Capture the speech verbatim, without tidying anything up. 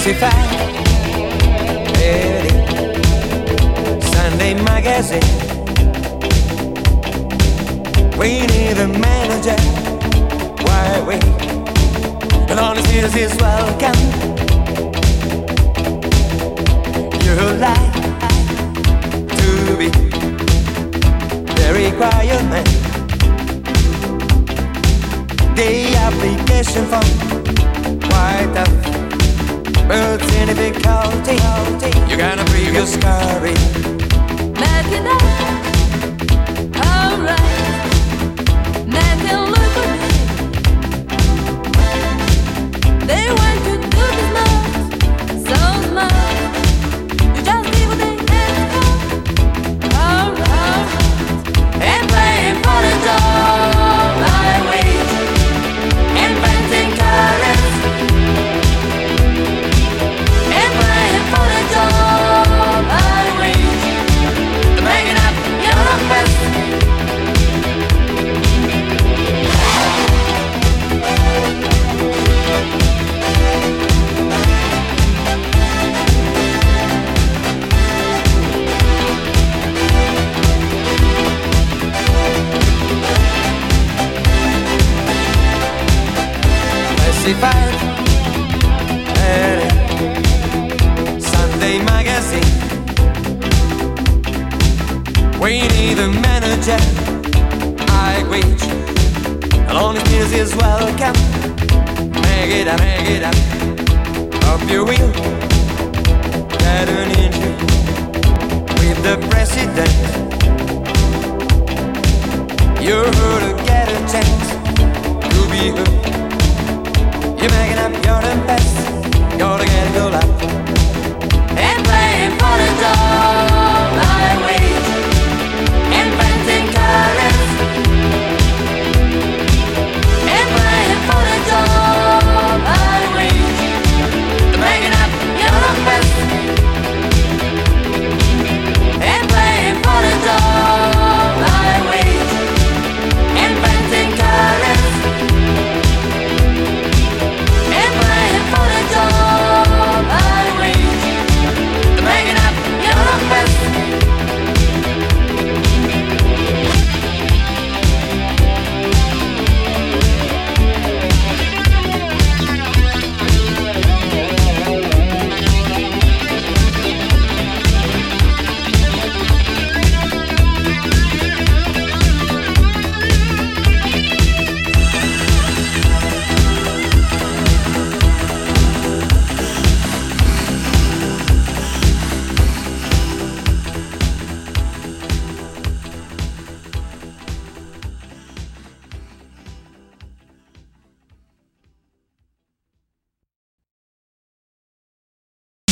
Classified, Eddie, Sunday magazine. We need a manager. Why wait? But honesty is welcome. You're like to be the requirement. The application form quite tough, but in difficulty, you gotta prove your story. Make it up, alright. Make it look at me. They want to do this much, so much. You just give what they ask for, alright. And playing for the job I wait, inventing colors. And playing for the job I wait, making up your numbers. Classified, Eddie, Sunday magazine. We need a manager. I agree. And honesty is welcome. Make it up, make it up. Hope you will get an interview with the president. You're